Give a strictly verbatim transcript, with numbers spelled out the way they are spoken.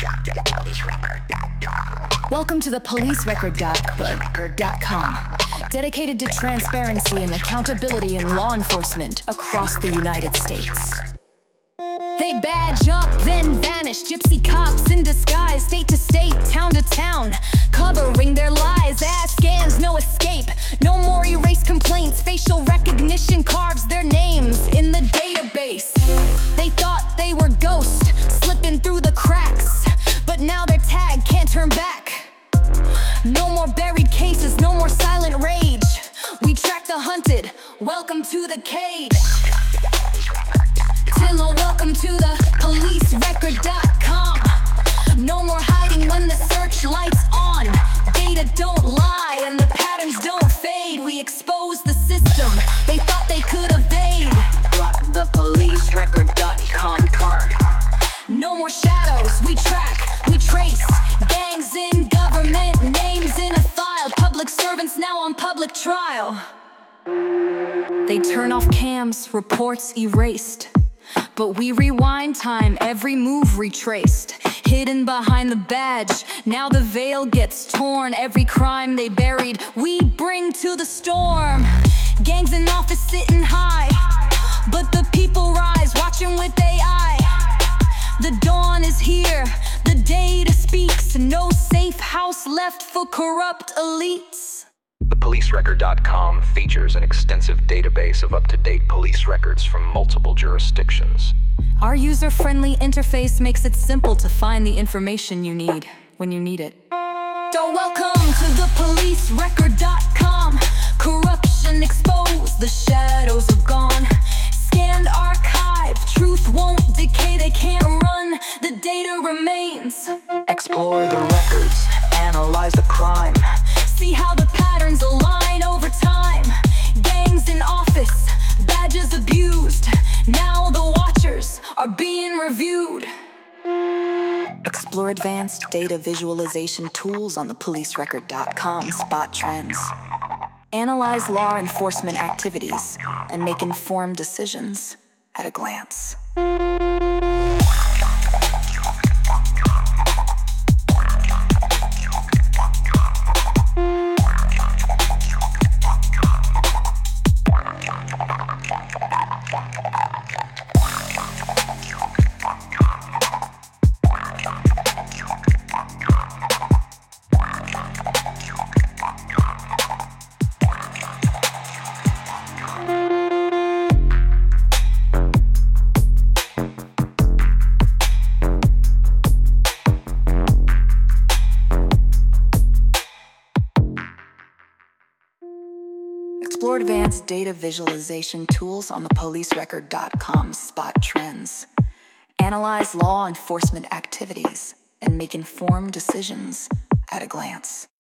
Welcome to the police record dot com, dedicated to transparency and accountability in law enforcement across the United States. They badge up, then vanish, gypsy cops in disguise, state to state, town to town, covering their lies, ass scans, no escape, no more erased complaints, facial recognition carves their names in the database. They thought they were ghosts, slipping through the cracks, but now their tag can't turn back. No more buried cases, no more silent rage, we track the hunted, welcome to the cage. Hello, welcome to the police record dot com. No more hiding when the searchlight's on. Data don't lie and the patterns don't fade. We expose the system they thought they could evade. Rock the police record dot com card. No more shadows, we track, we trace. Gangs in government, names in a file. Public servants now on public trial. They turn off cams, reports erased. But we rewind time, every move retraced. Hidden behind the badge, now the veil gets torn. Every crime they buried, we bring to the storm. Gangs in office sitting high, but the people rise, watching with A I. The dawn is here, the data speaks. No safe house left for corrupt elites. The police record dot com features an extensive database of up-to-date police records from multiple jurisdictions. Our user-friendly interface makes it simple to find the information you need when you need it. So welcome to the police record dot com. Corruption exposed, the shadows are gone. Scanned archive, truth won't decay, they can't run, the data remains. Explore the records, analyze the crime. See how the patterns align over time. Gangs in office, badges abused. Now the watchers are being reviewed. Explore advanced data visualization tools on the police record dot com. Spot trends. Analyze law enforcement activities and make informed decisions at a glance. Explore advanced data visualization tools on the police record dot com. Spot trends. Analyze law enforcement activities and make informed decisions at a glance.